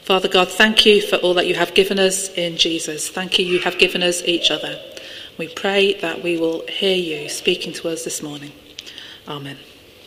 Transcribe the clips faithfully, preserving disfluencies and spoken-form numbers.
Father God, thank you for all that you have given us in Jesus. Thank you, you have given us each other. We pray that we will hear you speaking to us this morning. Amen.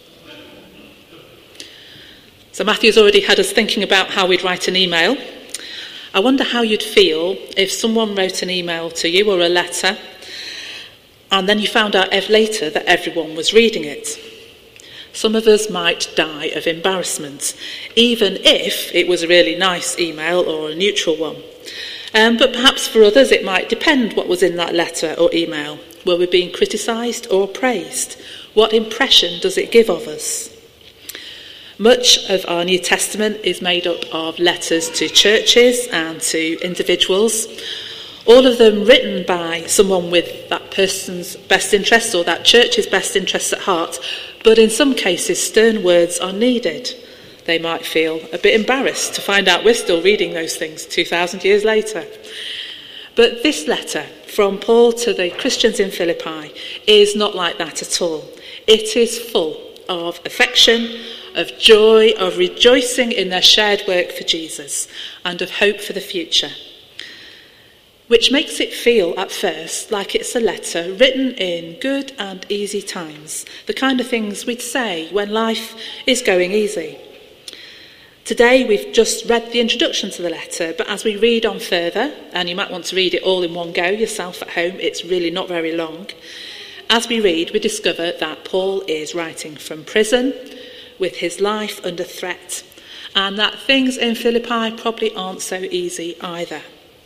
So Matthew's already had us thinking about how we'd write an email. I wonder how you'd feel if someone wrote an email to you or a letter, and then you found out later that everyone was reading it. Some of us might die of embarrassment, even if it was a really nice email or a neutral one. Um, but perhaps for others it might depend what was in that letter or email. Were we being criticised or praised? What impression does it give of us? Much of our New Testament is made up of letters to churches and to individuals, all of them written by someone with that person's best interests or that church's best interests at heart, but in some cases stern words are needed. They might feel a bit embarrassed to find out we're still reading those things two thousand years later. But this letter from Paul to the Christians in Philippi is not like that at all. It is full of affection, of joy, of rejoicing in their shared work for Jesus, and of hope for the future, which makes it feel at first like it's a letter written in good and easy times, the kind of things we'd say when life is going easy. Today we've just read the introduction to the letter, but as we read on further, and you might want to read it all in one go yourself at home, it's really not very long. As we read, we discover that Paul is writing from prison with his life under threat, and that things in Philippi probably aren't so easy either.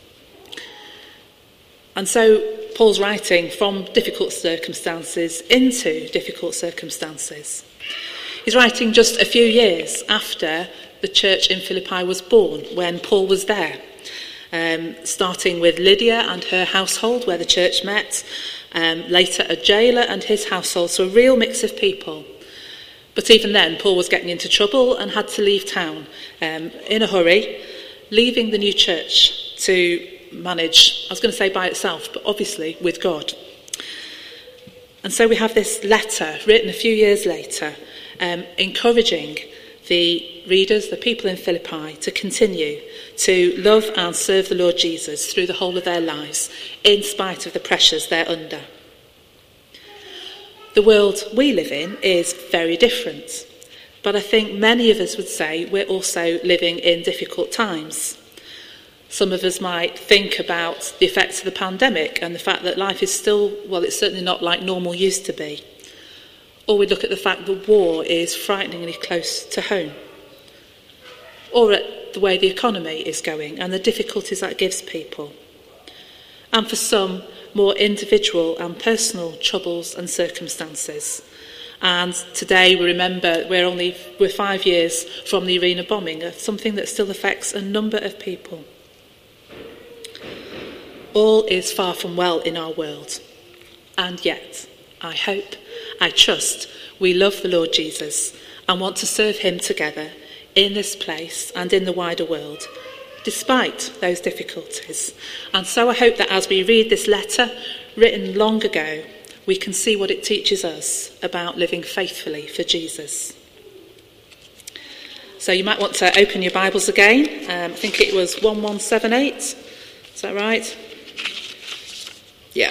And so Paul's writing from difficult circumstances into difficult circumstances. He's writing just a few years after the church in Philippi was born, when Paul was there, um, starting with Lydia and her household where the church met, um, later a jailer and his household, so a real mix of people. But even then, Paul was getting into trouble and had to leave town um, in a hurry, leaving the new church to manage, I was going to say by itself, but obviously with God. And so we have this letter written a few years later, um, encouraging the readers, the people in Philippi, to continue to love and serve the Lord Jesus through the whole of their lives, in spite of the pressures they're under. The world we live in is very different, but I think many of us would say we're also living in difficult times. Some of us might think about the effects of the pandemic and the fact that life is still, well, it's certainly not like normal used to be. Or we look at the fact that war is frighteningly close to home. Or at the way the economy is going and the difficulties that gives people. And for some, more individual and personal troubles and circumstances. And today we remember we're only we're five years from the Irina bombing, something that still affects a number of people. All is far from well in our world. And yet, I hope, I trust, we love the Lord Jesus and want to serve him together in this place and in the wider world, despite those difficulties. And so I hope that as we read this letter, written long ago, we can see what it teaches us about living faithfully for Jesus. So you might want to open your Bibles again. Um, I think it was one one seven eight. Is that right? Yeah.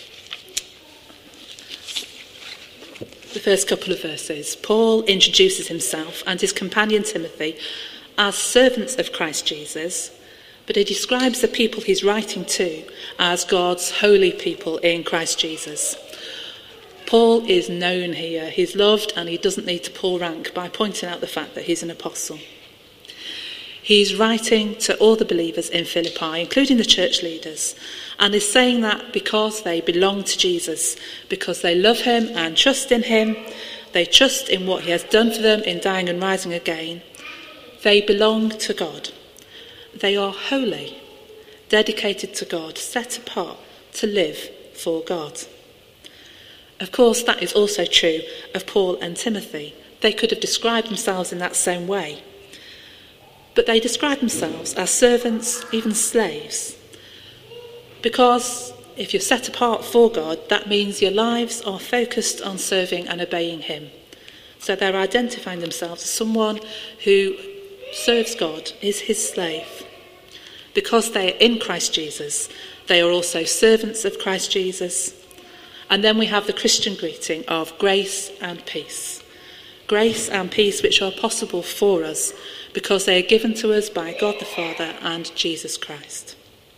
The first couple of verses. Paul introduces himself and his companion Timothy as servants of Christ Jesus, but he describes the people he's writing to as God's holy people in Christ Jesus. Paul is known here, he's loved, and he doesn't need to pull rank by pointing out the fact that he's an apostle. He's writing to all the believers in Philippi, including the church leaders, and is saying that because they belong to Jesus, because they love him and trust in him, they trust in what he has done for them in dying and rising again, they belong to God. They are holy, dedicated to God, set apart to live for God. Of course, that is also true of Paul and Timothy. They could have described themselves in that same way. But they describe themselves as servants, even slaves. Because if you're set apart for God, that means your lives are focused on serving and obeying him. So they're identifying themselves as someone who serves God, is his slave. Because they are in Christ Jesus, they are also servants of Christ Jesus. And then we have the Christian greeting of grace and peace. Grace and peace which are possible for us because they are given to us by God the Father and Jesus Christ.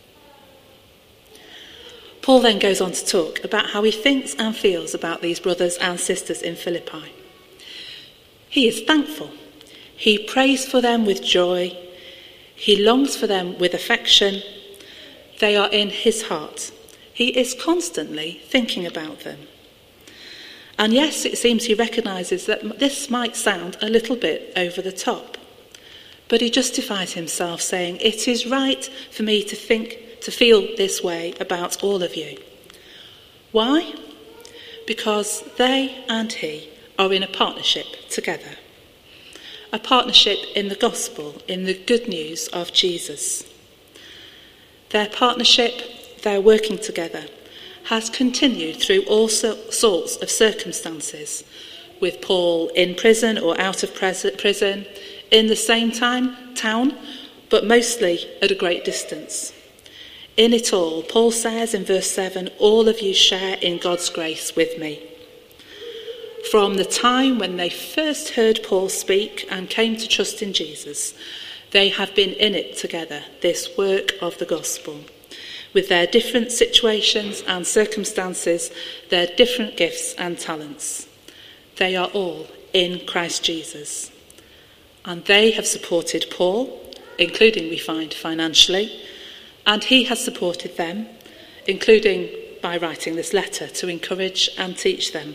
Paul then goes on to talk about how he thinks and feels about these brothers and sisters in Philippi. He is thankful. He prays for them with joy. He longs for them with affection. They are in his heart. He is constantly thinking about them. And yes, it seems he recognises that this might sound a little bit over the top, but he justifies himself saying, it is right for me to think, to feel this way about all of you. Why? Because they and he are in a partnership together. A partnership in the gospel, in the good news of Jesus. Their partnership, their working together, has continued through all sorts of circumstances, with Paul in prison or out of prison, in the same time, town, but mostly at a great distance. In it all, Paul says in verse seven, all of you share in God's grace with me. From the time when they first heard Paul speak and came to trust in Jesus, they have been in it together, this work of the gospel. With their different situations and circumstances, their different gifts and talents. They are all in Christ Jesus. And they have supported Paul, including, we find, financially, and he has supported them, including by writing this letter to encourage and teach them.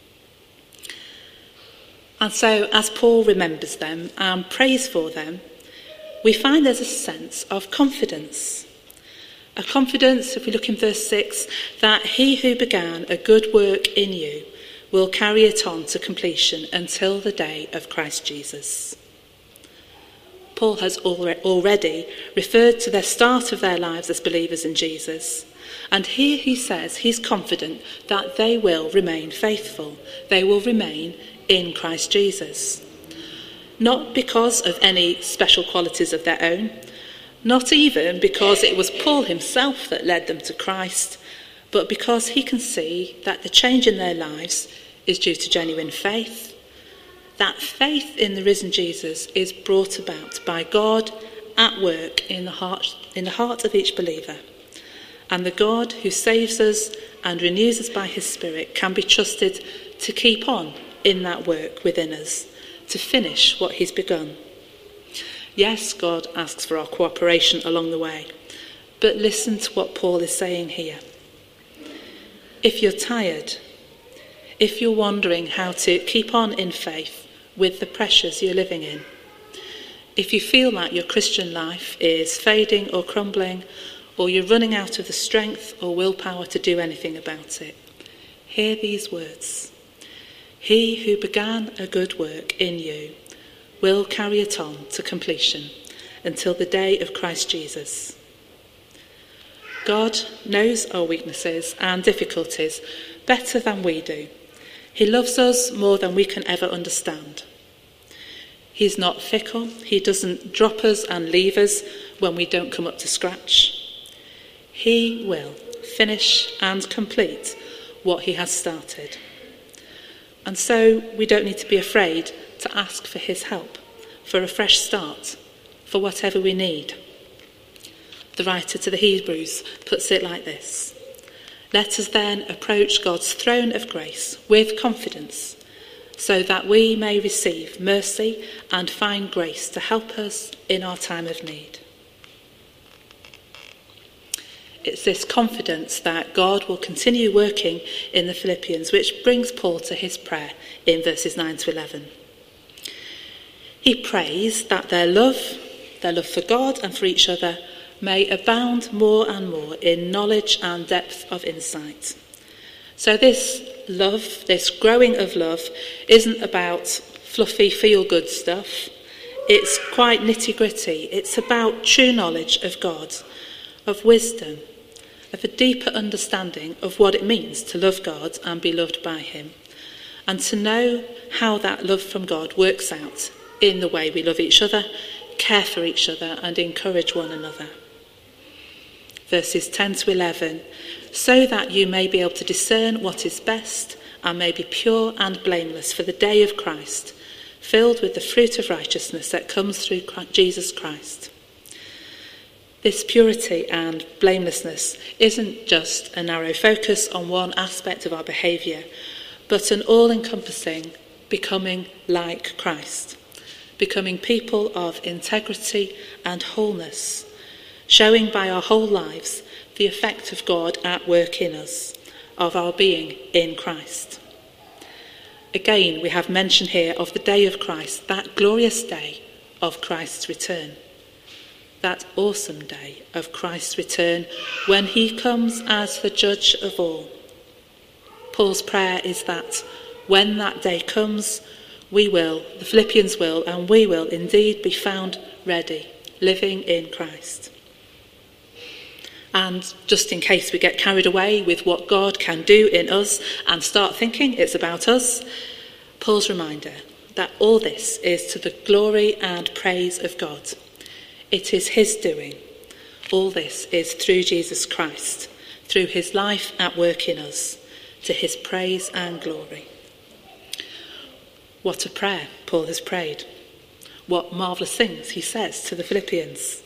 And so, as Paul remembers them and prays for them, we find there's a sense of confidence. A confidence, if we look in verse six, that he who began a good work in you will carry it on to completion until the day of Christ Jesus. Paul has already referred to the start of their lives as believers in Jesus. And here he says he's confident that they will remain faithful. They will remain in Christ Jesus. Not because of any special qualities of their own, not even because it was Paul himself that led them to Christ, but because he can see that the change in their lives is due to genuine faith. That faith in the risen Jesus is brought about by God at work in the heart, in the heart of each believer. And the God who saves us and renews us by his Spirit can be trusted to keep on in that work within us, to finish what he's begun. Yes, God asks for our cooperation along the way, but listen to what Paul is saying here. If you're tired, if you're wondering how to keep on in faith with the pressures you're living in, if you feel like your Christian life is fading or crumbling, or you're running out of the strength or willpower to do anything about it, hear these words. He who began a good work in you will carry it on to completion until the day of Christ Jesus. God knows our weaknesses and difficulties better than we do. He loves us more than we can ever understand. He's not fickle. He doesn't drop us and leave us when we don't come up to scratch. He will finish and complete what he has started. And so we don't need to be afraid to ask for his help, for a fresh start, for whatever we need. The writer to the Hebrews puts it like this: let us then approach God's throne of grace with confidence, so that we may receive mercy and find grace to help us in our time of need. It's this confidence that God will continue working in the Philippians which brings Paul to his prayer in verses nine to eleven. He prays that their love, their love for God and for each other, may abound more and more in knowledge and depth of insight. So this love, this growing of love, isn't about fluffy feel-good stuff. It's quite nitty-gritty. It's about true knowledge of God, of wisdom, of a deeper understanding of what it means to love God and be loved by him, and to know how that love from God works out in the way we love each other, care for each other and encourage one another. Verses ten to eleven, so that you may be able to discern what is best and may be pure and blameless for the day of Christ, filled with the fruit of righteousness that comes through Jesus Christ. This purity and blamelessness isn't just a narrow focus on one aspect of our behaviour, but an all-encompassing becoming like Christ, becoming people of integrity and wholeness, showing by our whole lives the effect of God at work in us, of our being in Christ. Again, we have mention here of the day of Christ, that glorious day of Christ's return. That awesome day of Christ's return when he comes as the judge of all. Paul's prayer is that when that day comes, we will, the Philippians will, and we will indeed be found ready, living in Christ. And just in case we get carried away with what God can do in us and start thinking it's about us, Paul's reminder that all this is to the glory and praise of God. It is his doing. All this is through Jesus Christ, through his life at work in us, to his praise and glory. What a prayer Paul has prayed. What marvellous things he says to the Philippians.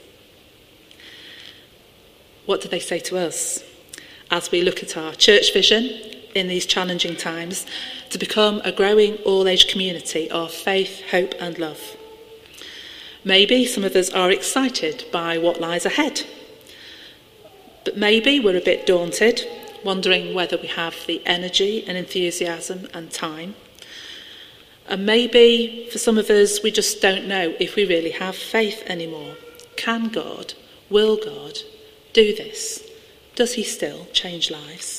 What do they say to us as we look at our church vision in these challenging times to become a growing all-age community of faith, hope and love? Maybe some of us are excited by what lies ahead, but maybe we're a bit daunted, wondering whether we have the energy and enthusiasm and time. And maybe for some of us, we just don't know if we really have faith anymore. Can God, will God do this? Does he still change lives?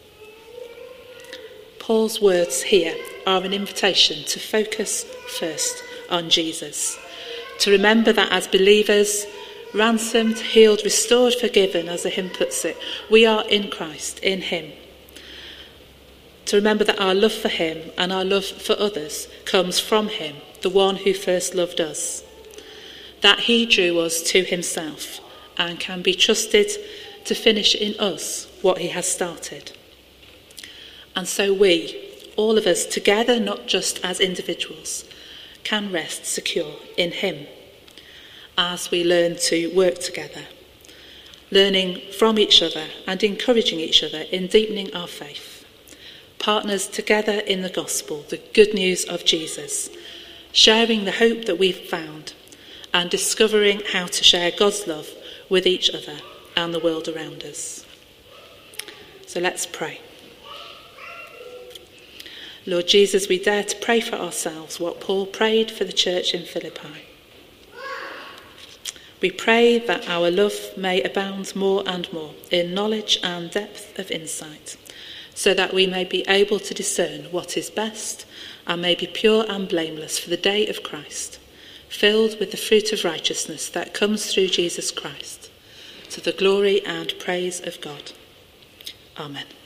Paul's words here are an invitation to focus first on Jesus, to remember that as believers, ransomed, healed, restored, forgiven, as the hymn puts it, we are in Christ, in him. To remember that our love for him and our love for others comes from him, the one who first loved us. That he drew us to himself and can be trusted to finish in us what he has started. And so we, all of us together, not just as individuals, can rest secure in him as we learn to work together, learning from each other and encouraging each other in deepening our faith, partners together in the gospel, the good news of Jesus, sharing the hope that we've found and discovering how to share God's love with each other and the world around us. So let's pray. Lord Jesus, we dare to pray for ourselves what Paul prayed for the church in Philippi. We pray that our love may abound more and more in knowledge and depth of insight, so that we may be able to discern what is best and may be pure and blameless for the day of Christ, filled with the fruit of righteousness that comes through Jesus Christ, to the glory and praise of God. Amen.